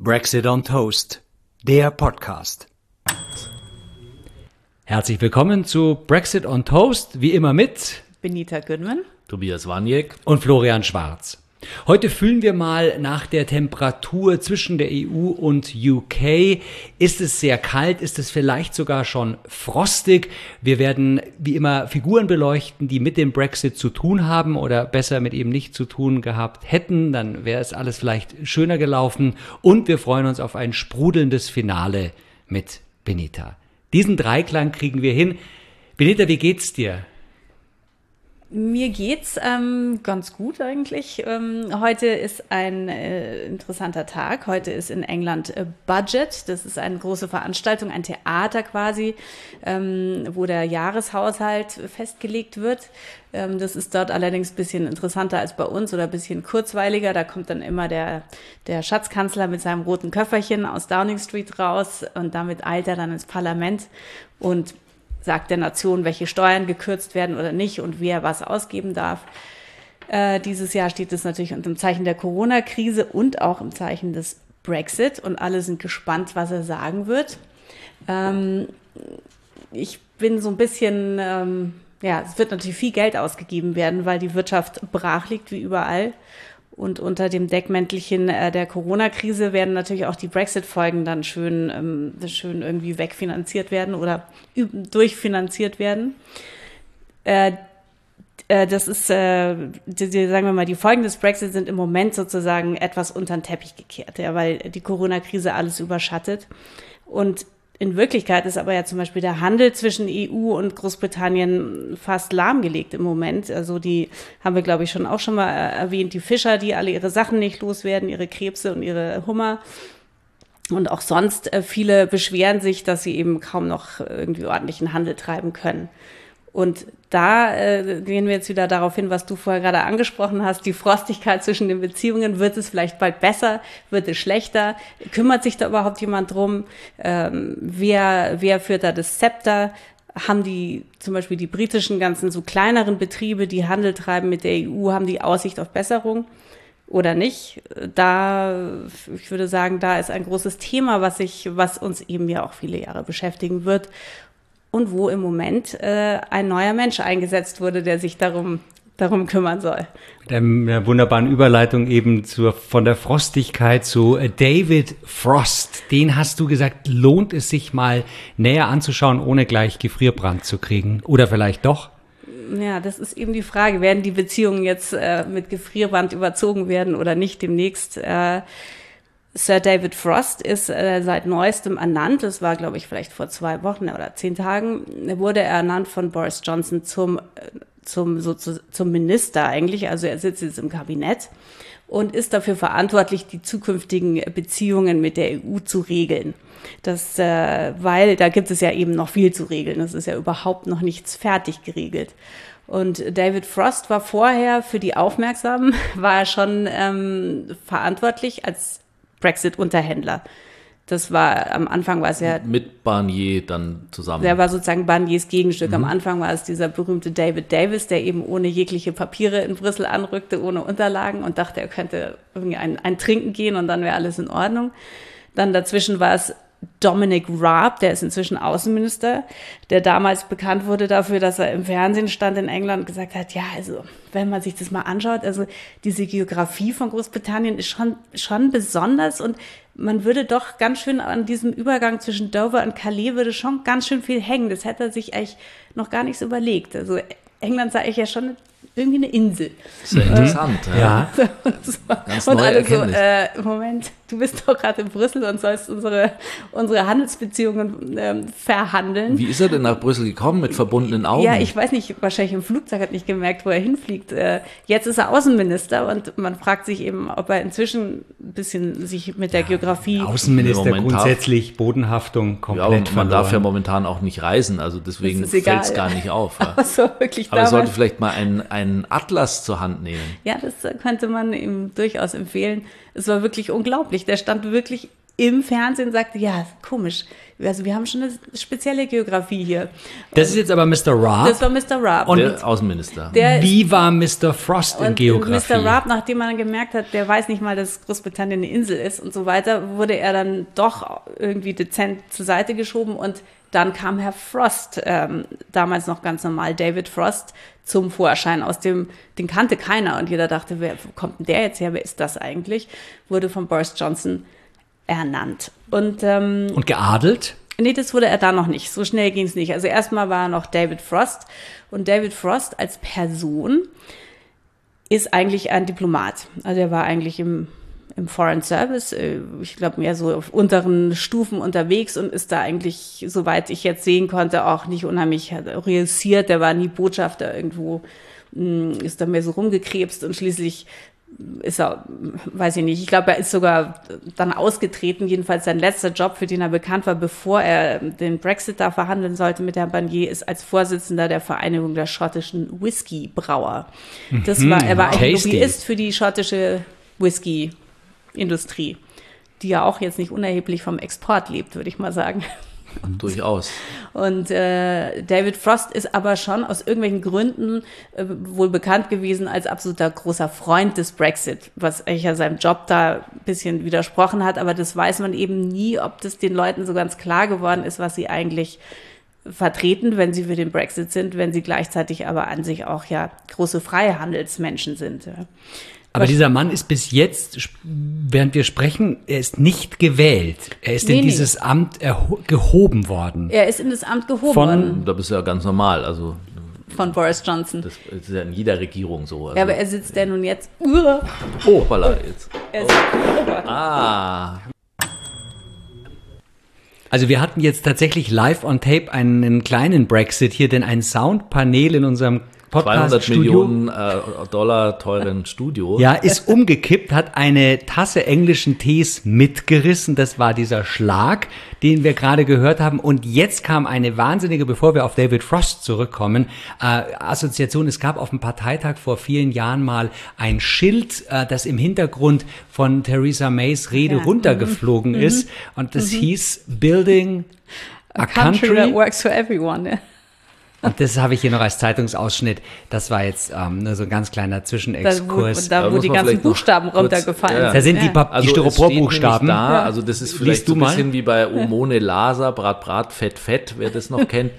Brexit on Toast, der Podcast. Herzlich willkommen zu Brexit on Toast, wie immer mit Benita Goodman, Tobias Waniek und Florian Schwarz. Heute fühlen wir mal nach der Temperatur zwischen der EU und UK. Ist es sehr kalt? Ist es vielleicht sogar schon frostig? Wir werden wie immer Figuren beleuchten, die mit dem Brexit zu tun haben oder besser mit ihm nicht zu tun gehabt hätten. Dann wäre es alles vielleicht schöner gelaufen. Und wir freuen uns auf ein sprudelndes Finale mit Benita. Diesen Dreiklang kriegen wir hin. Benita, wie geht's dir? Mir geht's ganz gut eigentlich. Heute ist ein interessanter Tag. Heute ist in England Budget. Das ist eine große Veranstaltung, ein Theater quasi, wo der Jahreshaushalt festgelegt wird. Das ist dort allerdings ein bisschen interessanter als bei uns oder ein bisschen kurzweiliger. Da kommt dann immer der Schatzkanzler mit seinem roten Köfferchen aus Downing Street raus und damit eilt er dann ins Parlament und sagt der Nation, welche Steuern gekürzt werden oder nicht und wer was ausgeben darf. Dieses Jahr steht es natürlich unter dem Zeichen der Corona-Krise und auch im Zeichen des Brexit und alle sind gespannt, was er sagen wird. Ich bin so ein bisschen, es wird natürlich viel Geld ausgegeben werden, weil die Wirtschaft brach liegt wie überall. Und unter dem Deckmäntelchen der Corona-Krise werden natürlich auch die Brexit-Folgen dann schön irgendwie wegfinanziert werden oder durchfinanziert werden. Das ist, sagen wir mal, die Folgen des Brexit sind im Moment sozusagen etwas unter den Teppich gekehrt, ja, weil die Corona-Krise alles überschattet. Und in Wirklichkeit ist aber ja zum Beispiel der Handel zwischen EU und Großbritannien fast lahmgelegt im Moment. Also die haben wir, glaube ich, schon mal erwähnt, die Fischer, die alle ihre Sachen nicht loswerden, ihre Krebse und ihre Hummer. Und auch sonst viele beschweren sich, dass sie eben kaum noch irgendwie ordentlichen Handel treiben können. Und da gehen wir jetzt wieder darauf hin, was du vorher gerade angesprochen hast, die Frostigkeit zwischen den Beziehungen. Wird es vielleicht bald besser? Wird es schlechter? Kümmert sich da überhaupt jemand drum? Wer führt da das Zepter? Haben die zum Beispiel die britischen ganzen so kleineren Betriebe, die Handel treiben mit der EU, haben die Aussicht auf Besserung oder nicht? Ich würde sagen, da ist ein großes Thema, was uns eben ja auch viele Jahre beschäftigen wird. Und wo im Moment ein neuer Mensch eingesetzt wurde, der sich darum kümmern soll. Mit einer wunderbaren Überleitung eben von der Frostigkeit zu David Frost. Den hast du gesagt, lohnt es sich mal näher anzuschauen, ohne gleich Gefrierbrand zu kriegen? Oder vielleicht doch? Ja, das ist eben die Frage. Werden die Beziehungen jetzt mit Gefrierbrand überzogen werden oder nicht demnächst? Sir David Frost ist seit neuestem ernannt. Das war, glaube ich, vielleicht vor 2 Wochen oder 10 Tagen. Wurde er ernannt von Boris Johnson zum Minister eigentlich. Also er sitzt jetzt im Kabinett und ist dafür verantwortlich, die zukünftigen Beziehungen mit der EU zu regeln. Weil da gibt es ja eben noch viel zu regeln. Das ist ja überhaupt noch nichts fertig geregelt. Und David Frost war vorher für die Aufmerksamen, war er schon verantwortlich als Brexit-Unterhändler. Am Anfang war es ja... Mit Barnier dann zusammen. Der war sozusagen Barniers Gegenstück. Am Anfang war es dieser berühmte David Davis, der eben ohne jegliche Papiere in Brüssel anrückte, ohne Unterlagen und dachte, er könnte irgendwie ein Trinken gehen und dann wäre alles in Ordnung. Dann dazwischen war es Dominic Raab, der ist inzwischen Außenminister, der damals bekannt wurde dafür, dass er im Fernsehen stand in England und gesagt hat, ja, also wenn man sich das mal anschaut, also diese Geografie von Großbritannien ist schon besonders und man würde doch ganz schön an diesem Übergang zwischen Dover und Calais würde schon ganz schön viel hängen. Das hätte er sich eigentlich noch gar nicht so überlegt. Also England sei ja schon irgendwie eine Insel. Sehr interessant. Ja. Ganz und neue alle so, Erkenntnis. Moment, du bist doch gerade in Brüssel und sollst unsere Handelsbeziehungen verhandeln. Wie ist er denn nach Brüssel gekommen mit verbundenen Augen? Ja, ich weiß nicht, wahrscheinlich im Flugzeug hat nicht gemerkt, wo er hinfliegt. Jetzt ist er Außenminister und man fragt sich eben, ob er inzwischen ein bisschen sich mit der Geografie... Außenminister Momentan. Grundsätzlich Bodenhaftung komplett Ja, und man verloren. darf ja momentan auch nicht reisen, also deswegen Das ist egal, fällt es gar nicht auf. Ja. Also wirklich Aber er damals. sollte vielleicht mal einen Atlas zur Hand nehmen. Ja, das könnte man ihm durchaus empfehlen. Es war wirklich unglaublich. Der stand wirklich im Fernsehen sagte, ja, komisch, also wir haben schon eine spezielle Geografie hier. Das ist jetzt aber Mr. Raab. Das war Mr. Raab. Und Der Außenminister. wie war Mr. Frost in Geografie? Mr. Raab, nachdem man dann gemerkt hat, der weiß nicht mal, dass Großbritannien eine Insel ist und so weiter, wurde er dann doch irgendwie dezent zur Seite geschoben und dann kam Herr Frost, damals noch ganz normal, David Frost, zum Vorschein. Den kannte keiner und jeder dachte, wo kommt denn der jetzt her, wer ist das eigentlich? Wurde von Boris Johnson ernannt. Und geadelt? Nee, das wurde er da noch nicht. So schnell ging es nicht. Also erstmal war er noch David Frost. Und David Frost als Person ist eigentlich ein Diplomat. Also er war eigentlich im Foreign Service, ich glaube mehr so auf unteren Stufen unterwegs und ist da eigentlich, soweit ich jetzt sehen konnte, auch nicht unheimlich reüssiert. Der war nie Botschafter irgendwo, ist da mehr so rumgekrebst und schließlich ist er, weiß ich nicht, ich glaube, er ist sogar dann ausgetreten, jedenfalls sein letzter Job, für den er bekannt war, bevor er den Brexit da verhandeln sollte mit Herrn Barnier, ist als Vorsitzender der Vereinigung der schottischen Whisky-Brauer. Er war ein Lobbyist für die schottische Whisky-Industrie, die ja auch jetzt nicht unerheblich vom Export lebt, würde ich mal sagen. Durchaus. Und David Frost ist aber schon aus irgendwelchen Gründen wohl bekannt gewesen als absoluter großer Freund des Brexit, was eigentlich ja seinem Job da ein bisschen widersprochen hat, aber das weiß man eben nie, ob das den Leuten so ganz klar geworden ist, was sie eigentlich vertreten, wenn sie für den Brexit sind, wenn sie gleichzeitig aber an sich auch ja große Freihandelsmenschen sind. Ja. Aber dieser Mann ist bis jetzt, während wir sprechen, er ist nicht gewählt. Er ist in dieses Amt gehoben worden. Er ist in das Amt gehoben worden. Da bist du ja ganz normal, also von Boris Johnson. das ist ja in jeder Regierung so. Also. Ja, aber er sitzt ja nun jetzt. Hoppala, jetzt. Also wir hatten jetzt tatsächlich live on tape einen kleinen Brexit hier, denn ein Soundpanel in unserem 200 Millionen Dollar teuren Studio. Ja, ist umgekippt, hat eine Tasse englischen Tees mitgerissen. Das war dieser Schlag, den wir gerade gehört haben. Und jetzt kam eine wahnsinnige, bevor wir auf David Frost zurückkommen, Assoziation. Es gab auf dem Parteitag vor vielen Jahren mal ein Schild, das im Hintergrund von Theresa Mays Rede runtergeflogen ist. Und das hieß Building a country that works for everyone. Ja. Und das habe ich hier noch als Zeitungsausschnitt. Das war jetzt nur so ein ganz kleiner Zwischenexkurs. Wo die ganzen Buchstaben runtergefallen sind. Da sind die Styroporbuchstaben. Da, also das ist vielleicht so ein bisschen wie bei Omone Laser, Brat, Fett, wer das noch kennt.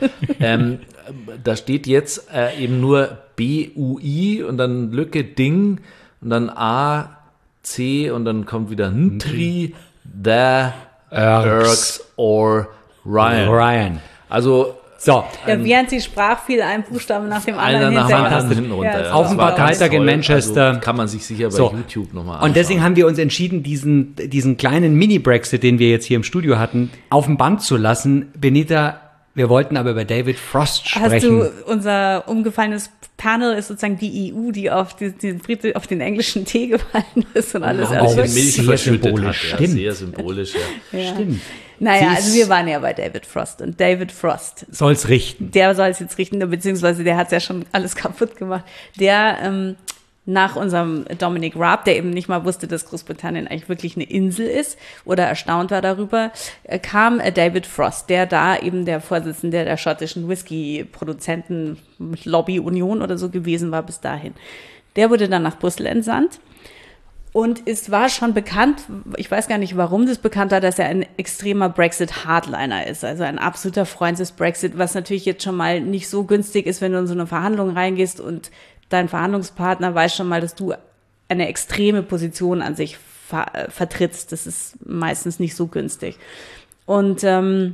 Da steht jetzt eben nur BUI und dann Lücke Ding und dann A, C und dann kommt wieder Ntri, The, Erks or Ryan. Also so. Ja, während sie sprach, fiel ein Buchstaben nach dem anderen hinten runter. Ja, auf dem Parteitag in Manchester. Also kann man sich sicher bei YouTube nochmal anschauen. Und deswegen haben wir uns entschieden, diesen kleinen Mini-Brexit, den wir jetzt hier im Studio hatten, auf dem Band zu lassen. Benita, wir wollten aber über David Frost sprechen. Hast du unser umgefallenes Panel ist sozusagen die EU, die auf den englischen Tee gefallen ist und alles. Also Milch sehr verschüttet hat. Stimmt. Sehr symbolisch, ja. Stimmt. Naja, also wir waren ja bei David Frost und David Frost soll's richten. Der soll es jetzt richten, beziehungsweise der hat es ja schon alles kaputt gemacht. Der nach unserem Dominic Raab, der eben nicht mal wusste, dass Großbritannien eigentlich wirklich eine Insel ist oder erstaunt war darüber, kam David Frost, der da eben der Vorsitzende der schottischen Whisky-Produzenten Lobby-Union oder so gewesen war bis dahin. Der wurde dann nach Brüssel entsandt. Und es war schon bekannt, ich weiß gar nicht, warum das bekannt war, dass er ein extremer Brexit-Hardliner ist. Also ein absoluter Freund des Brexit, was natürlich jetzt schon mal nicht so günstig ist, wenn du in so eine Verhandlung reingehst und dein Verhandlungspartner weiß schon mal, dass du eine extreme Position an sich vertrittst. Das ist meistens nicht so günstig. Und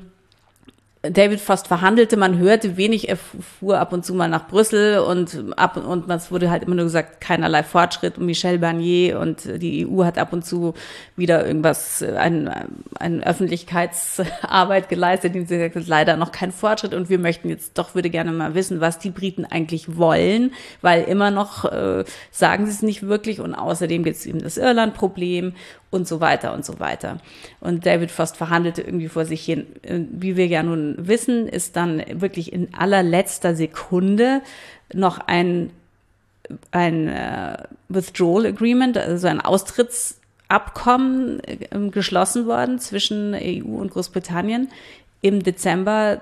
David Frost verhandelte, man hörte wenig, er fuhr ab und zu mal nach Brüssel und es wurde halt immer nur gesagt, keinerlei Fortschritt und Michel Barnier und die EU hat ab und zu wieder irgendwas, eine Öffentlichkeitsarbeit geleistet, die sie gesagt hat, leider noch kein Fortschritt und wir möchten jetzt doch, würde gerne mal wissen, was die Briten eigentlich wollen, weil immer noch sagen sie es nicht wirklich und außerdem gibt es eben das Irland-Problem und so weiter und so weiter. Und David Frost verhandelte irgendwie vor sich hin. Wie wir ja nun wissen, ist dann wirklich in allerletzter Sekunde noch ein Withdrawal Agreement, also ein Abkommen geschlossen worden zwischen EU und Großbritannien im Dezember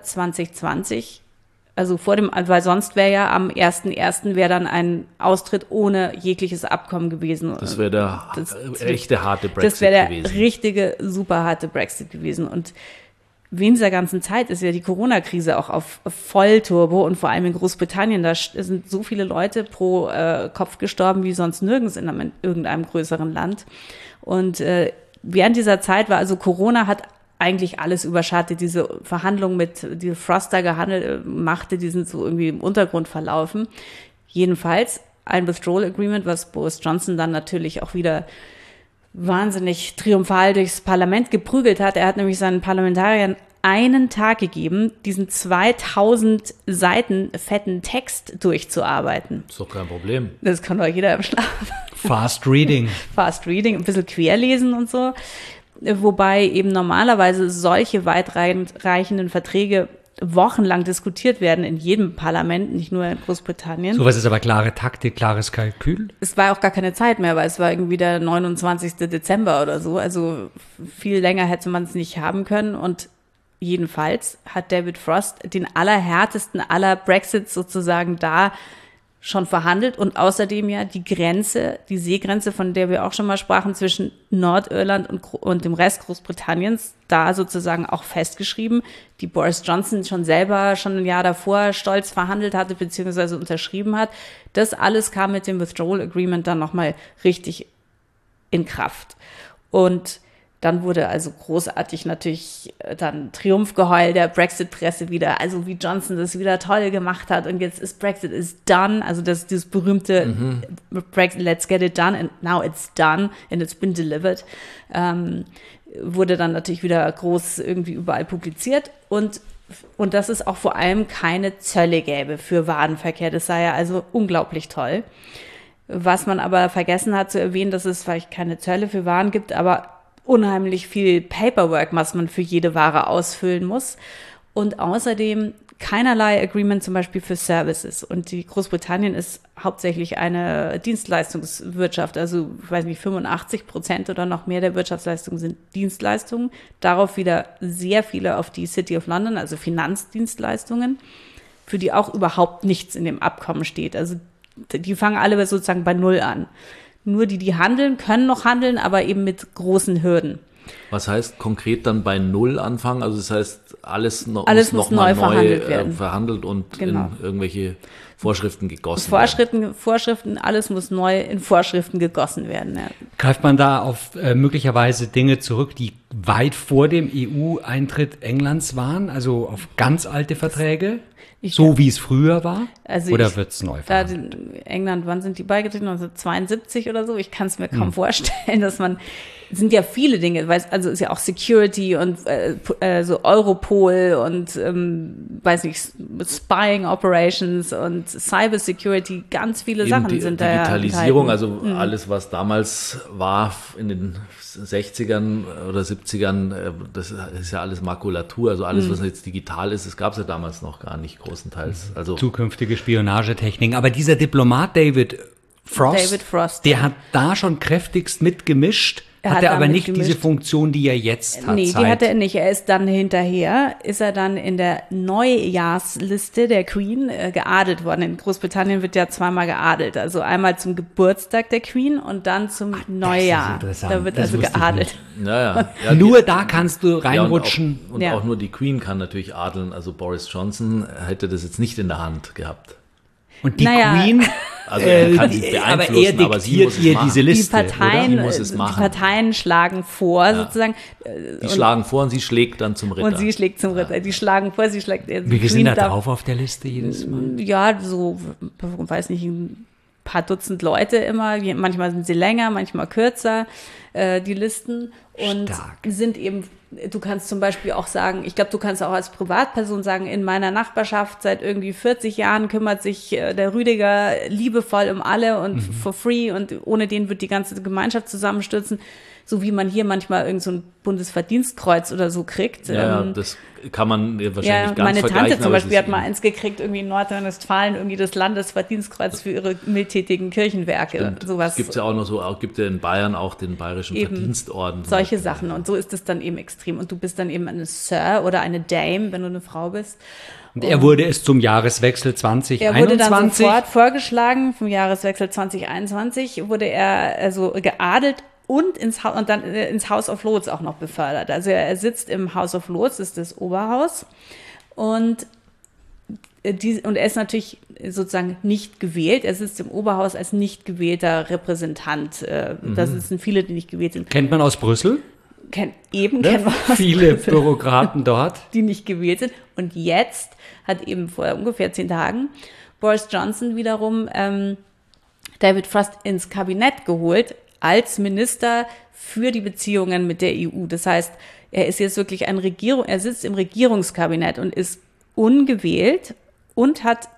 2020. Also weil sonst wäre ja am 1.1. wäre dann ein Austritt ohne jegliches Abkommen gewesen. Das wäre der echte harte Brexit gewesen. Das wäre der richtige, super harte Brexit gewesen. Und während dieser ganzen Zeit ist ja die Corona-Krise auch auf Vollturbo und vor allem in Großbritannien, da sind so viele Leute pro Kopf gestorben wie sonst nirgends in irgendeinem größeren Land. Und während dieser Zeit war also Corona hat eigentlich alles überschattet. Diese Verhandlungen die Frost da machte, die sind so irgendwie im Untergrund verlaufen. Jedenfalls ein Withdrawal Agreement, was Boris Johnson dann natürlich auch wieder wahnsinnig triumphal durchs Parlament geprügelt hat. Er hat nämlich seinen Parlamentariern einen Tag gegeben, diesen 2000 Seiten fetten Text durchzuarbeiten. Ist doch kein Problem. Das kann doch jeder im Schlaf. Fast Reading. Fast Reading, ein bisschen querlesen und so. Wobei eben normalerweise solche weitreichenden Verträge wochenlang diskutiert werden in jedem Parlament, nicht nur in Großbritannien. Sowas ist aber klare Taktik, klares Kalkül. Es war auch gar keine Zeit mehr, weil es war irgendwie der 29. Dezember oder so. Also viel länger hätte man es nicht haben können. Und jedenfalls hat David Frost den allerhärtesten aller Brexits sozusagen da schon verhandelt und außerdem ja die Seegrenze, von der wir auch schon mal sprachen, zwischen Nordirland und dem Rest Großbritanniens, da sozusagen auch festgeschrieben, die Boris Johnson schon ein Jahr davor stolz verhandelt hatte bzw. unterschrieben hat. Das alles kam mit dem Withdrawal Agreement dann nochmal richtig in Kraft. Und dann wurde also großartig natürlich dann Triumphgeheul der Brexit-Presse wieder, also wie Johnson das wieder toll gemacht hat und jetzt ist Brexit is done, also dieses berühmte Brexit, let's get it done and now it's done and it's been delivered, wurde dann natürlich wieder groß irgendwie überall publiziert und dass es auch vor allem keine Zölle gäbe für Warenverkehr, das sei ja also unglaublich toll. Was man aber vergessen hat zu erwähnen, dass es vielleicht keine Zölle für Waren gibt, aber unheimlich viel Paperwork, was man für jede Ware ausfüllen muss und außerdem keinerlei Agreement zum Beispiel für Services. Und die Großbritannien ist hauptsächlich eine Dienstleistungswirtschaft, also ich weiß nicht, 85% oder noch mehr der Wirtschaftsleistungen sind Dienstleistungen. Darauf wieder sehr viele auf die City of London, also Finanzdienstleistungen, für die auch überhaupt nichts in dem Abkommen steht. Also die fangen alle sozusagen bei Null an. Nur die handeln, können noch handeln, aber eben mit großen Hürden. Was heißt konkret dann bei Null anfangen? Also das heißt, alles muss neu verhandelt und in irgendwelche Vorschriften gegossen Vorschriften, alles muss neu in Vorschriften gegossen werden. Ja. Greift man da auf möglicherweise Dinge zurück, die weit vor dem EU-Eintritt Englands waren, also auf ganz alte Verträge? Wie es früher war? Also oder wird es neu verhandelt? England, wann sind die beigetreten? 1972 oder so? Ich kann es mir kaum vorstellen, sind ja viele Dinge, also ist ja auch Security und so Europol und weiß nicht, Spying Operations und Cyber Security, ganz viele Sachen sind da. Digitalisierung, also alles, was damals war in den 60ern oder 70ern, das ist ja alles Makulatur, also alles, was jetzt digital ist, das gab es ja damals noch gar nicht großenteils. Also zukünftige Spionagetechniken. Aber dieser Diplomat David Frost, der hat da schon kräftigst mitgemischt. Hat er aber nicht diese Funktion, die er jetzt hat? Nee, die hat er nicht. Er ist dann in der Neujahrsliste der Queen geadelt worden. In Großbritannien wird ja zweimal geadelt. Also einmal zum Geburtstag der Queen und dann zum Neujahr. Da wird also geadelt. Ja, nur da kannst du reinrutschen. Und auch nur die Queen kann natürlich adeln. Also Boris Johnson hätte das jetzt nicht in der Hand gehabt. Und die Queen, also er kann sie beeinflussen, aber sie muss es machen. Diese Liste, die Parteien schlagen vor, sozusagen. Die schlagen vor und sie schlägt dann zum Ritter. Und sie schlägt zum Ritter. Die schlagen vor, sie schlägt. Wie viel sind da drauf auf der Liste jedes Mal? Ja, so, weiß nicht, ein paar Dutzend Leute immer. Manchmal sind sie länger, manchmal kürzer, die Listen. Und sind eben, du kannst zum Beispiel auch sagen, ich glaube, du kannst auch als Privatperson sagen, in meiner Nachbarschaft seit irgendwie 40 Jahren kümmert sich der Rüdiger liebevoll um alle und for free und ohne den wird die ganze Gemeinschaft zusammenstürzen, so wie man hier manchmal irgend so ein Bundesverdienstkreuz oder so kriegt. Ja, das kann man wahrscheinlich ganz vergleichen. Meine Tante zum Beispiel hat mal eins gekriegt, irgendwie in Nordrhein-Westfalen, irgendwie das Landesverdienstkreuz für ihre mildtätigen Kirchenwerke. Sowas. Es gibt ja auch noch so, gibt ja in Bayern auch den Militärischen Verdienstorden. Solche Sachen. Und so ist es dann eben extrem. Und du bist dann eben eine Sir oder eine Dame, wenn du eine Frau bist. Und er wurde es zum Jahreswechsel 2021. Er wurde dann sofort vorgeschlagen, vom Jahreswechsel 2021 wurde er also geadelt und dann ins House of Lords auch noch befördert. Also er sitzt im House of Lords, das ist das Oberhaus. Und er ist natürlich sozusagen nicht gewählt. Er sitzt im Oberhaus als nicht gewählter Repräsentant. Das sind viele, die nicht gewählt sind. Kennt man aus Brüssel? Kennt man viele Bürokraten dort, die nicht gewählt sind. Und jetzt hat eben vor ungefähr 10 Tagen Boris Johnson wiederum David Frost ins Kabinett geholt als Minister für die Beziehungen mit der EU. Das heißt, er ist jetzt wirklich er sitzt im Regierungskabinett und ist ungewählt und hat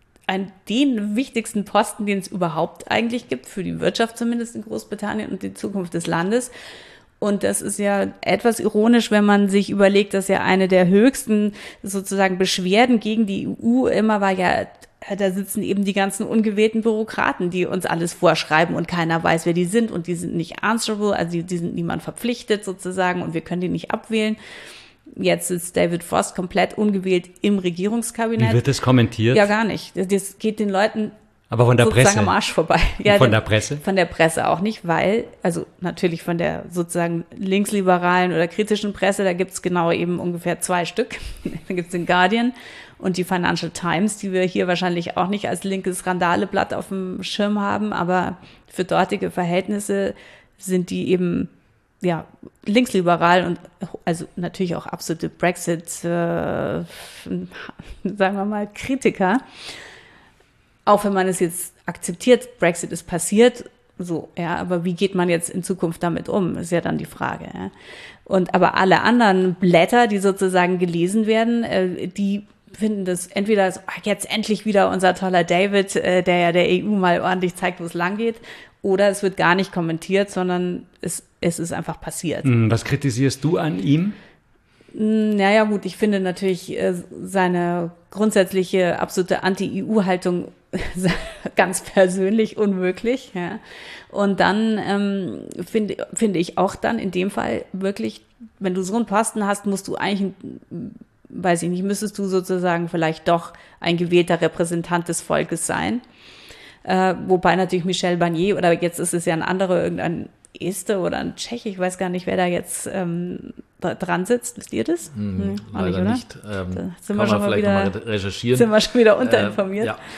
den wichtigsten Posten, den es überhaupt eigentlich gibt, für die Wirtschaft zumindest in Großbritannien und die Zukunft des Landes. Und das ist ja etwas ironisch, wenn man sich überlegt, dass ja eine der höchsten sozusagen Beschwerden gegen die EU immer war, ja, da sitzen eben die ganzen ungewählten Bürokraten, die uns alles vorschreiben und keiner weiß, wer die sind und die sind nicht answerable, also die sind niemand verpflichtet sozusagen und wir können die nicht abwählen. Jetzt sitzt David Frost komplett ungewählt im Regierungskabinett. Wie wird das kommentiert? Ja, gar nicht. Das geht den Leuten aber von der sozusagen Presse? Am Arsch vorbei. Ja, von der Presse? Von der Presse auch nicht, weil, also natürlich von der sozusagen linksliberalen oder kritischen Presse, da gibt's genau eben ungefähr 2 Stück. Da gibt's den Guardian und die Financial Times, die wir hier wahrscheinlich auch nicht als linkes Randaleblatt auf dem Schirm haben, aber für dortige Verhältnisse sind die eben ja linksliberal und also natürlich auch absolute Brexit, sagen wir mal, Kritiker. Auch wenn man es jetzt akzeptiert, Brexit ist passiert, so, ja, aber wie geht man jetzt in Zukunft damit um, ist ja dann die Frage, ja. Aber alle anderen Blätter, die sozusagen gelesen werden, die finden das entweder so, jetzt endlich wieder unser toller David, der ja der EU mal ordentlich zeigt, wo es lang geht, oder es wird gar nicht kommentiert, sondern es ist einfach passiert. Was kritisierst du an ihm? Naja gut, ich finde natürlich seine grundsätzliche absolute Anti-EU-Haltung ganz persönlich unmöglich. Ja. Und dann finde ich auch dann in dem Fall wirklich, wenn du so einen Posten hast, musst du eigentlich, weiß ich nicht, müsstest du sozusagen vielleicht doch ein gewählter Repräsentant des Volkes sein. Wobei natürlich Michel Barnier, oder jetzt ist es ja ein anderer, irgendein Este oder ein Tschech, ich weiß gar nicht, wer da jetzt dran sitzt. Wisst ihr das? Leider nicht. Da sind wir schon mal wieder recherchieren. Sind wir schon wieder unterinformiert. Ja.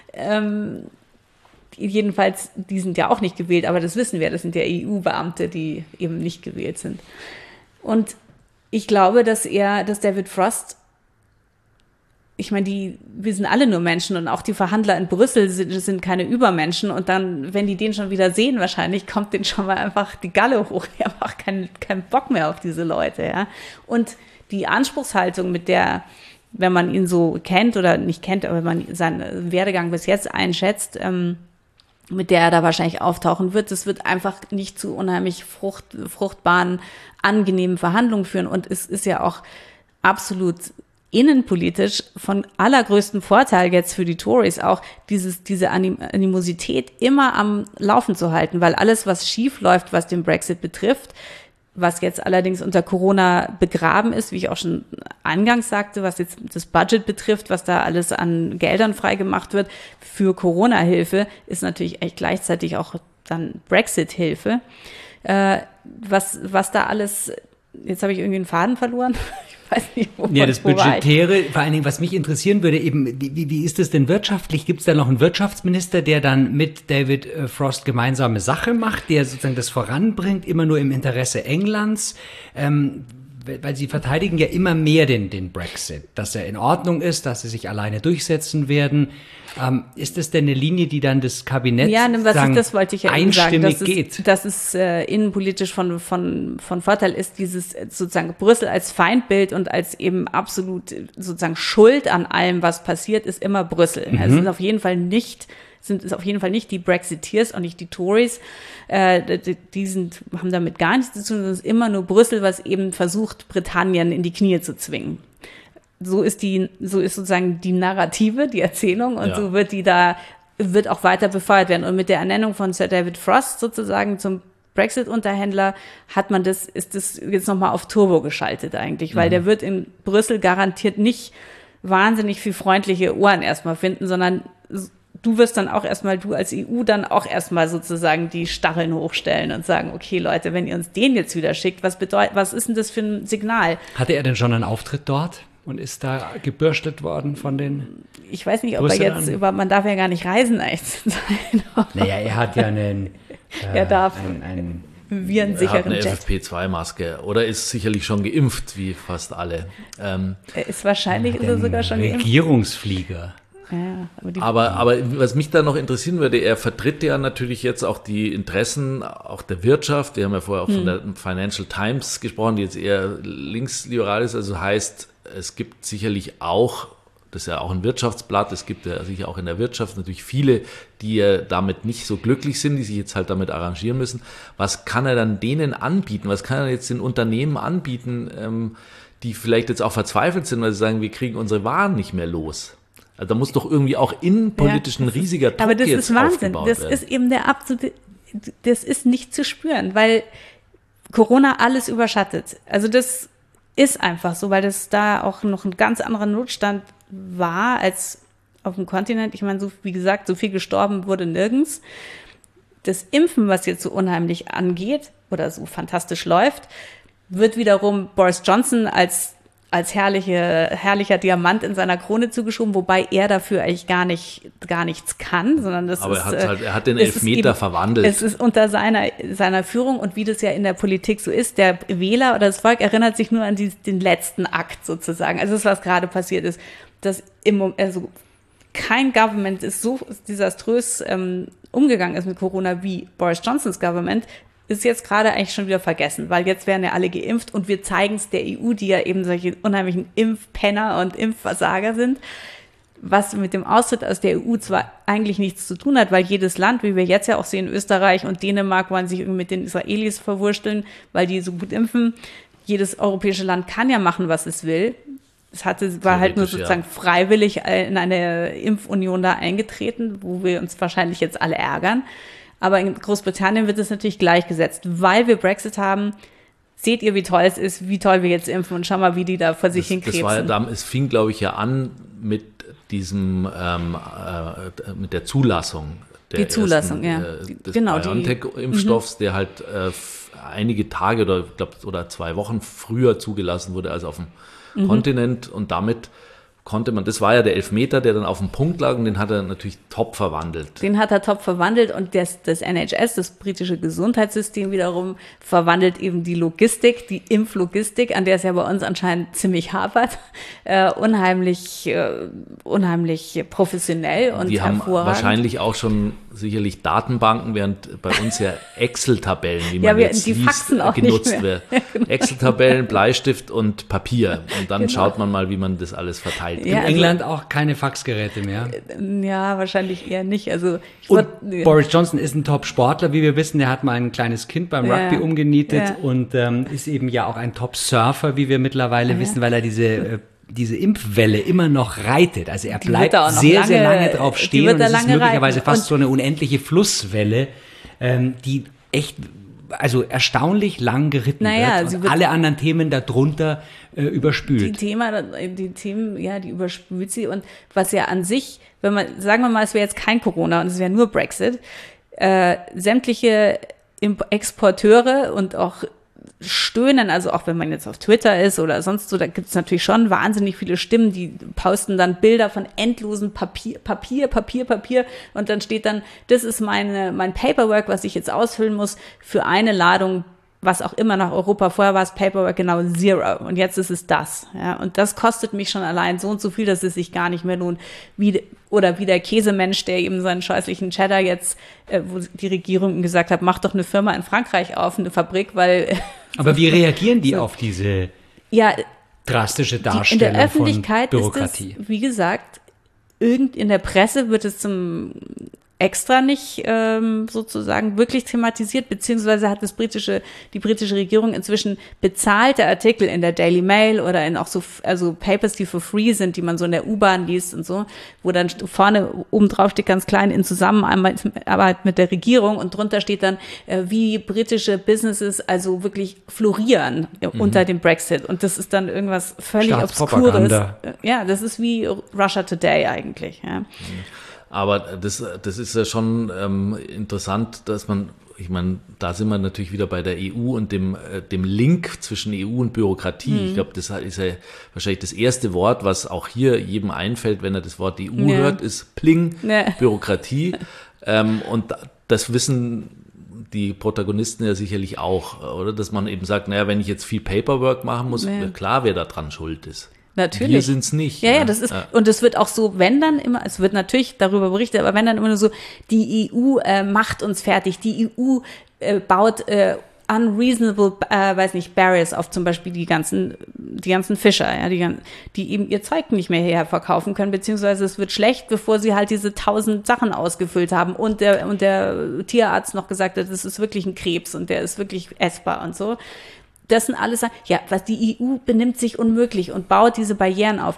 Jedenfalls, die sind ja auch nicht gewählt, aber das wissen wir, das sind ja EU-Beamte, die eben nicht gewählt sind. Und ich glaube, dass David Frost, ich meine, wir sind alle nur Menschen und auch die Verhandler in Brüssel sind keine Übermenschen und dann, wenn die den schon wieder sehen, wahrscheinlich kommt denen schon mal einfach die Galle hoch. Die haben auch keinen Bock mehr auf diese Leute, ja. Und die Anspruchshaltung, mit der, wenn man ihn so kennt oder nicht kennt, aber wenn man seinen Werdegang bis jetzt einschätzt, mit der er da wahrscheinlich auftauchen wird, das wird einfach nicht zu unheimlich fruchtbaren, angenehmen Verhandlungen führen und es ist ja auch absolut innenpolitisch von allergrößtem Vorteil jetzt für die Tories auch, diese Animosität immer am Laufen zu halten, weil alles, was schief läuft, was den Brexit betrifft, was jetzt allerdings unter Corona begraben ist, wie ich auch schon eingangs sagte, was jetzt das Budget betrifft, was da alles an Geldern freigemacht wird für Corona-Hilfe, ist natürlich echt gleichzeitig auch dann Brexit-Hilfe. Was da alles, jetzt habe ich irgendwie einen Faden verloren. Ich weiß nicht, ja, das Budgetäre, vor allen Dingen, was mich interessieren würde, eben, wie ist es denn wirtschaftlich? Gibt es da noch einen Wirtschaftsminister, der dann mit David Frost gemeinsame Sache macht, der sozusagen das voranbringt, immer nur im Interesse Englands? Weil sie verteidigen ja immer mehr den Brexit, dass er in Ordnung ist, dass sie sich alleine durchsetzen werden. Ist das denn eine Linie, die dann das Kabinett das wollte ich ja einstimmig sagen, geht? Dass es innenpolitisch von Vorteil ist, dieses sozusagen Brüssel als Feindbild und als eben absolut sozusagen Schuld an allem, was passiert, ist immer Brüssel. Also es ist auf jeden Fall nicht die Brexiteers und nicht die Tories. Die haben damit gar nichts zu tun, sondern es ist immer nur Brüssel, was eben versucht, Britannien in die Knie zu zwingen. So ist sozusagen die Narrative, die Erzählung und so wird auch weiter befeuert werden. Und mit der Ernennung von Sir David Frost sozusagen zum Brexit-Unterhändler ist das jetzt nochmal auf Turbo geschaltet eigentlich, weil der wird in Brüssel garantiert nicht wahnsinnig viel freundliche Ohren erstmal finden, sondern du wirst dann auch erstmal, du als EU dann auch erstmal sozusagen die Stacheln hochstellen und sagen, okay Leute, wenn ihr uns den jetzt wieder schickt, was ist denn das für ein Signal? Hatte er denn schon einen Auftritt dort und ist da gebürstet worden von den Ich weiß nicht, ob er jetzt man darf ja gar nicht reisen eigentlich zu sein. Naja, er hat ja er darf einen virensicheren Jet. Er hat eine FFP2-Maske oder ist sicherlich schon geimpft, wie fast alle. Er ist wahrscheinlich sogar schon geimpft. Regierungsflieger. Ja, aber was mich da noch interessieren würde, er vertritt ja natürlich jetzt auch die Interessen auch der Wirtschaft. Wir haben ja vorher auch von der Financial Times gesprochen, die jetzt eher linksliberal ist. Also heißt, es gibt sicherlich auch, das ist ja auch ein Wirtschaftsblatt, es gibt ja sicher auch in der Wirtschaft natürlich viele, die ja damit nicht so glücklich sind, die sich jetzt halt damit arrangieren müssen. Was kann er dann denen anbieten? Was kann er jetzt den Unternehmen anbieten, die vielleicht jetzt auch verzweifelt sind, weil sie sagen, wir kriegen unsere Waren nicht mehr los? Also da muss doch irgendwie auch innenpolitisch ein riesiger Druck aber das jetzt ist Wahnsinn. aufgebaut Das ist eben der absolute, das ist nicht zu spüren, weil Corona alles überschattet. Also das ist einfach so, weil das da auch noch ein ganz anderer Notstand war als auf dem Kontinent. Ich meine, so wie gesagt, so viel gestorben wurde nirgends. Das Impfen, was jetzt so unheimlich angeht oder so fantastisch läuft, wird wiederum Boris Johnson als herrlicher Diamant in seiner Krone zugeschoben, wobei er dafür eigentlich gar nichts kann, sondern aber er hat den Elfmeter verwandelt. Es ist unter seiner Führung und wie das ja in der Politik so ist, der Wähler oder das Volk erinnert sich nur an den letzten Akt sozusagen. Also das, was gerade passiert ist, dass kein Government ist so desaströs umgegangen ist mit Corona wie Boris Johnsons Government, ist jetzt gerade eigentlich schon wieder vergessen, weil jetzt werden ja alle geimpft und wir zeigen es der EU, die ja eben solche unheimlichen Impfpenner und Impfversager sind, was mit dem Austritt aus der EU zwar eigentlich nichts zu tun hat, weil jedes Land, wie wir jetzt ja auch sehen, Österreich und Dänemark wollen sich irgendwie mit den Israelis verwursteln, weil die so gut impfen. Jedes europäische Land kann ja machen, was es will. War halt nur sozusagen freiwillig in eine Impfunion da eingetreten, wo wir uns wahrscheinlich jetzt alle ärgern. Aber in Großbritannien wird es natürlich gleichgesetzt, weil wir Brexit haben. Seht ihr, wie toll es ist, wie toll wir jetzt impfen und schau mal, wie die da vor sich hinkrebsen. Es fing, glaube ich, ja an mit diesem, mit der Zulassung des BioNTech-Impfstoffs, der halt einige Tage oder 2 Wochen früher zugelassen wurde als auf dem Kontinent und damit konnte man, das war ja der Elfmeter, der dann auf dem Punkt lag und den hat er natürlich top verwandelt. Den hat er top verwandelt und das NHS, das britische Gesundheitssystem wiederum, verwandelt eben die Logistik, die Impflogistik, an der es ja bei uns anscheinend ziemlich hapert, unheimlich professionell und die hervorragend. Die haben wahrscheinlich auch schon sicherlich Datenbanken, während bei uns ja Excel-Tabellen, wie man jetzt liest, genutzt wird. Genau. Excel-Tabellen, Bleistift und Papier und dann schaut man mal, wie man das alles verteilt. In England auch keine Faxgeräte mehr. Ja, wahrscheinlich eher nicht. Also Boris Johnson ist ein Top-Sportler, wie wir wissen. Der hat mal ein kleines Kind beim Rugby umgenietet und ist eben ja auch ein Top-Surfer, wie wir mittlerweile wissen, weil er diese Impfwelle immer noch reitet. Also er bleibt sehr lange drauf stehen und es ist möglicherweise fast so eine unendliche Flusswelle, die echt erstaunlich lang geritten wird und alle anderen Themen darunter überspült. Die Themen, die überspült sie und was ja an sich, wenn man, sagen wir mal, es wäre jetzt kein Corona und es wäre nur Brexit, sämtliche Exporteure und auch stöhnen, also auch wenn man jetzt auf Twitter ist oder sonst so, da gibt es natürlich schon wahnsinnig viele Stimmen, die posten dann Bilder von endlosen Papier und dann steht dann, das ist mein Paperwork, was ich jetzt ausfüllen muss für eine Ladung, was auch immer nach Europa. Vorher war es Paperwork genau 0 und jetzt ist es das. Ja, und das kostet mich schon allein so und so viel, dass es sich gar nicht mehr lohnt. Wie der Käsemensch, der eben seinen scheußlichen Cheddar jetzt, wo die Regierung gesagt hat, mach doch eine Firma in Frankreich auf, eine Fabrik, weil... Aber wie reagieren die auf diese drastische Darstellung in der Öffentlichkeit von Bürokratie? Ist es, wie gesagt, in der Presse wird es zum extra nicht sozusagen wirklich thematisiert, beziehungsweise hat die britische Regierung inzwischen bezahlte Artikel in der Daily Mail oder in auch so Papers, die for free sind, die man so in der U-Bahn liest und so, wo dann vorne oben drauf steht ganz klein in Zusammenarbeit mit der Regierung und drunter steht dann, wie britische Businesses also wirklich florieren unter dem Brexit, und das ist dann irgendwas völlig Obskures. Ja, das ist wie Russia Today eigentlich, ja. Aber das ist ja schon interessant, dass ich meine, da sind wir natürlich wieder bei der EU und dem Link zwischen EU und Bürokratie. Ich glaube, das ist ja wahrscheinlich das erste Wort, was auch hier jedem einfällt, wenn er das Wort EU hört, ist Pling, Bürokratie. Und das wissen die Protagonisten ja sicherlich auch, oder? Dass man eben sagt, naja, wenn ich jetzt viel Paperwork machen muss, klar, wer da dran schuld ist. Natürlich. Wir sind es nicht. Ja, das ist, und es wird auch so, wenn dann immer, es wird natürlich darüber berichtet, aber wenn dann immer nur so, die EU macht uns fertig, die EU baut unreasonable, Barriers auf, zum Beispiel die ganzen Fischer, ja, die eben ihr Zeug nicht mehr hierher verkaufen können, beziehungsweise es wird schlecht, bevor sie halt diese 1000 Sachen ausgefüllt haben und der Tierarzt noch gesagt hat, das ist wirklich ein Krebs und der ist wirklich essbar und so. Das sind alles, ja, was die EU benimmt sich unmöglich und baut diese Barrieren auf.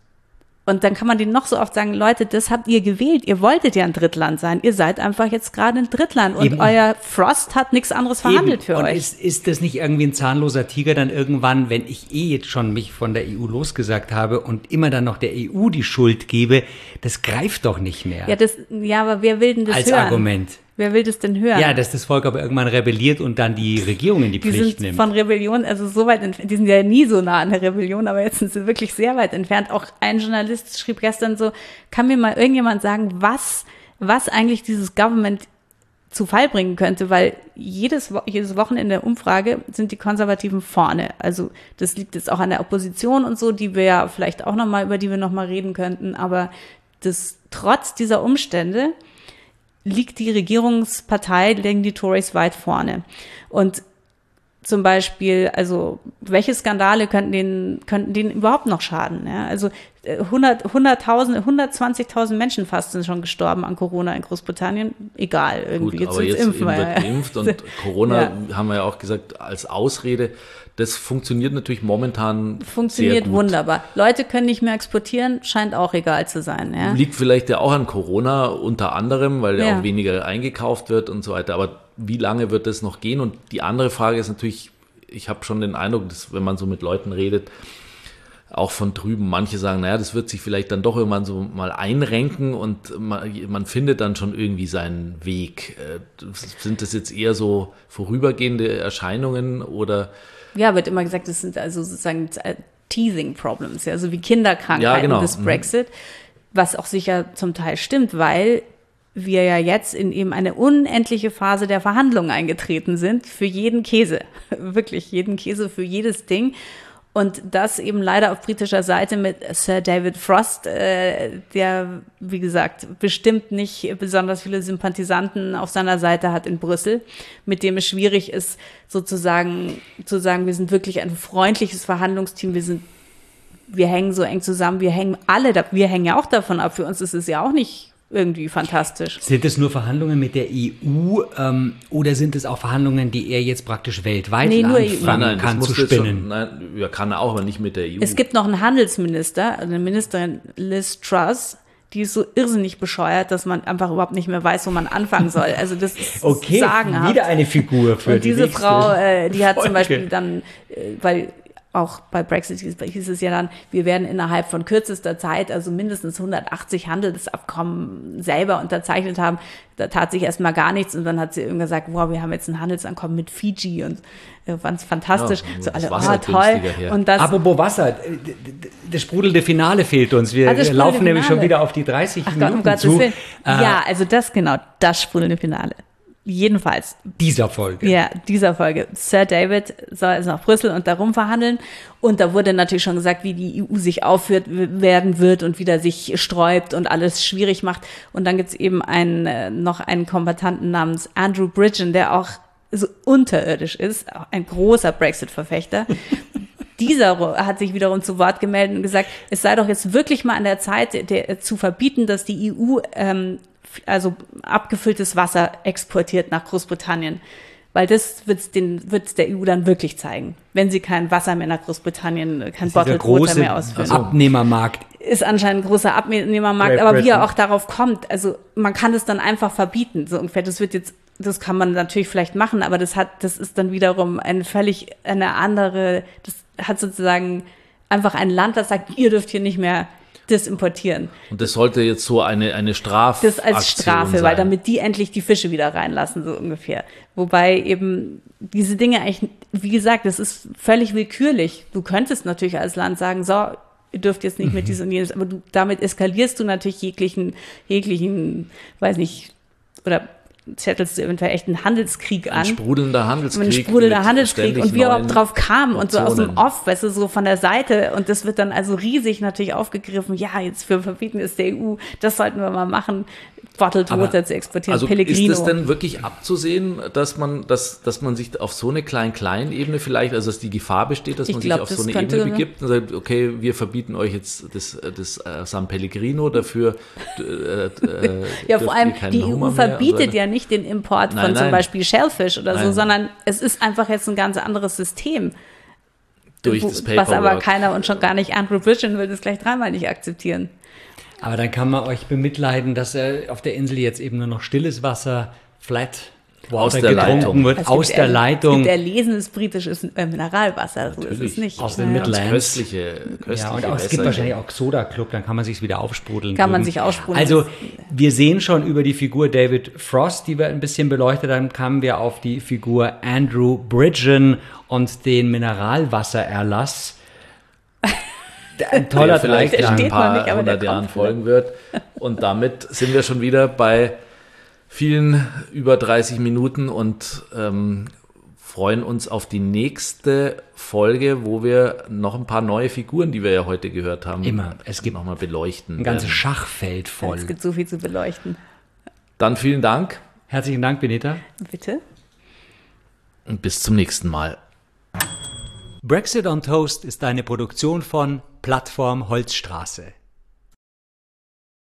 Und dann kann man denen noch so oft sagen, Leute, das habt ihr gewählt, ihr wolltet ja ein Drittland sein, ihr seid einfach jetzt gerade ein Drittland und eben. Euer Frost hat nichts anderes verhandelt für euch. Und ist das nicht irgendwie ein zahnloser Tiger dann irgendwann, wenn ich jetzt schon mich von der EU losgesagt habe und immer dann noch der EU die Schuld gebe, das greift doch nicht mehr. Ja, aber wer will denn das als hören? Argument. Wer will das denn hören? Ja, dass das Volk aber irgendwann rebelliert und dann die Regierung in die Pflicht nimmt. Die sind von Rebellion, also so weit entfernt, die sind ja nie so nah an der Rebellion, aber jetzt sind sie wirklich sehr weit entfernt. Auch ein Journalist schrieb gestern so, kann mir mal irgendjemand sagen, was eigentlich dieses Government zu Fall bringen könnte, weil jedes Wochenende der Umfrage sind die Konservativen vorne. Also das liegt jetzt auch an der Opposition und so, die wir ja vielleicht auch nochmal, über die wir nochmal reden könnten, aber trotz dieser Umstände liegt die Regierungspartei, liegen die Tories weit vorne. Und zum Beispiel, also welche Skandale könnten denen überhaupt noch schaden? Ja? Also 120.000 Menschen fast sind schon gestorben an Corona in Großbritannien. Egal, irgendwie. Gut, aber jetzt impfen wird geimpft und Corona, haben wir ja auch gesagt, als Ausrede. Das funktioniert natürlich momentan Funktioniert sehr gut. Wunderbar. Leute können nicht mehr exportieren, scheint auch egal zu sein. Ja? Liegt vielleicht ja auch an Corona unter anderem, weil ja auch weniger eingekauft wird und so weiter. Aber wie lange wird das noch gehen? Und die andere Frage ist natürlich, ich habe schon den Eindruck, dass wenn man so mit Leuten redet, auch von drüben, manche sagen, naja, das wird sich vielleicht dann doch irgendwann so mal einrenken und man findet dann schon irgendwie seinen Weg. Sind das jetzt eher so vorübergehende Erscheinungen oder... Ja, wird immer gesagt, das sind also sozusagen Teething Problems, ja, so wie Kinderkrankheiten des Brexit, was auch sicher zum Teil stimmt, weil wir ja jetzt in eben eine unendliche Phase der Verhandlungen eingetreten sind für jeden Käse, wirklich jeden Käse für jedes Ding. Und das eben leider auf britischer Seite mit Sir David Frost, der, wie gesagt, bestimmt nicht besonders viele Sympathisanten auf seiner Seite hat in Brüssel, mit dem es schwierig ist, sozusagen zu sagen, wir sind wirklich ein freundliches Verhandlungsteam, wir hängen so eng zusammen, wir hängen ja auch davon ab, für uns ist es ja auch nicht irgendwie fantastisch. Sind es nur Verhandlungen mit der EU oder sind es auch Verhandlungen, die er jetzt praktisch weltweit anfangen kann zu spinnen? Kann er auch, aber nicht mit der EU. Es gibt noch einen Handelsminister, eine Ministerin Liz Truss, die ist so irrsinnig bescheuert, dass man einfach überhaupt nicht mehr weiß, wo man anfangen soll. Also das ist sagenhaft. Wieder eine Figur für und diese nächste Frau, die hat zum Beispiel dann, weil auch bei Brexit hieß es ja dann, wir werden innerhalb von kürzester Zeit, also mindestens 180 Handelsabkommen selber unterzeichnet haben. Da tat sich erstmal gar nichts und dann hat sie irgendwann gesagt, wow, wir haben jetzt ein Handelsabkommen mit Fiji und fand es fantastisch. Ja, so alle, toll. Und das, apropos Wasser, das sprudelnde Finale fehlt uns. Wir laufen nämlich schon wieder auf die 30 Minuten zu. Ja, also das sprudelnde Finale. Jedenfalls. Dieser Folge. Ja, dieser Folge. Sir David soll also nach Brüssel und darum verhandeln. Und da wurde natürlich schon gesagt, wie die EU sich aufführt werden wird und wieder sich sträubt und alles schwierig macht. Und dann gibt's eben noch einen Kombattanten namens Andrew Bridgen, der auch so unterirdisch ist, auch ein großer Brexit-Verfechter. Dieser hat sich wiederum zu Wort gemeldet und gesagt, es sei doch jetzt wirklich mal an der Zeit, zu verbieten, dass die EU also abgefülltes Wasser exportiert nach Großbritannien. Weil das wird's der EU dann wirklich zeigen, wenn sie kein Wasser mehr nach Großbritannien, kein Bottled Water mehr ausführen. Abnehmermarkt. Ist anscheinend ein großer Abnehmermarkt, aber wie er auch darauf kommt, also man kann das dann einfach verbieten, so ungefähr. Das kann man natürlich vielleicht machen, aber das ist dann wiederum eine andere, das hat sozusagen einfach ein Land, das sagt, ihr dürft hier nicht mehr das importieren. Und das sollte jetzt so eine Strafaktion das als Strafe, sein. weil damit die endlich die Fische wieder reinlassen, so ungefähr. Wobei eben diese Dinge eigentlich, wie gesagt, das ist völlig willkürlich. Du könntest natürlich als Land sagen, so, ihr dürft jetzt nicht mit dies und jenes, aber damit eskalierst du natürlich jeglichen, weiß nicht, oder zettelst du eventuell echt einen Handelskrieg an. Ein sprudelnder Handelskrieg. Und wie er auch drauf kam und so aus dem Off, weißt du, so von der Seite. Und das wird dann also riesig natürlich aufgegriffen. Ja, jetzt für Verbieten ist der EU, das sollten wir mal machen, Bottled Water zu exportieren, also Pellegrino. Ist es denn wirklich abzusehen, dass man sich auf so eine Klein-Klein-Ebene vielleicht, also dass die Gefahr besteht, dass man sich auf so eine Ebene begibt und sagt, okay, wir verbieten euch jetzt das San Pellegrino, dafür ja, vor allem die EU verbietet ja nicht den Import von zum Beispiel Shellfish oder so, sondern es ist einfach jetzt ein ganz anderes System. Durch das Paperwork. Was aber keiner und schon gar nicht Andrew Bridgen will das gleich dreimal nicht akzeptieren. Aber dann kann man euch bemitleiden, dass auf der Insel jetzt eben nur noch stilles Wasser, Flat Water getrunken wird, aus der Leitung. Es gibt erlesenes britisches Mineralwasser, so ist es nicht. Aus den Midlands. Köstliche ja, und es gibt wahrscheinlich auch Soda Club, dann kann man sich wieder aufsprudeln. Man sich aussprudeln. Also wir sehen schon über die Figur David Frost, die wir ein bisschen beleuchtet haben, kamen wir auf die Figur Andrew Bridgen und den Mineralwassererlass. Ein toller vielleicht in ein paar hundert Jahren folgen wird. Und damit sind wir schon wieder bei vielen über 30 Minuten und freuen uns auf die nächste Folge, wo wir noch ein paar neue Figuren, die wir ja heute gehört haben, es gibt nochmal beleuchten. Ein ganzes Schachfeld voll. Es gibt so viel zu beleuchten. Dann vielen Dank. Herzlichen Dank, Benita. Bitte. Und bis zum nächsten Mal. Brexit on Toast ist eine Produktion von Plattform Holzstraße.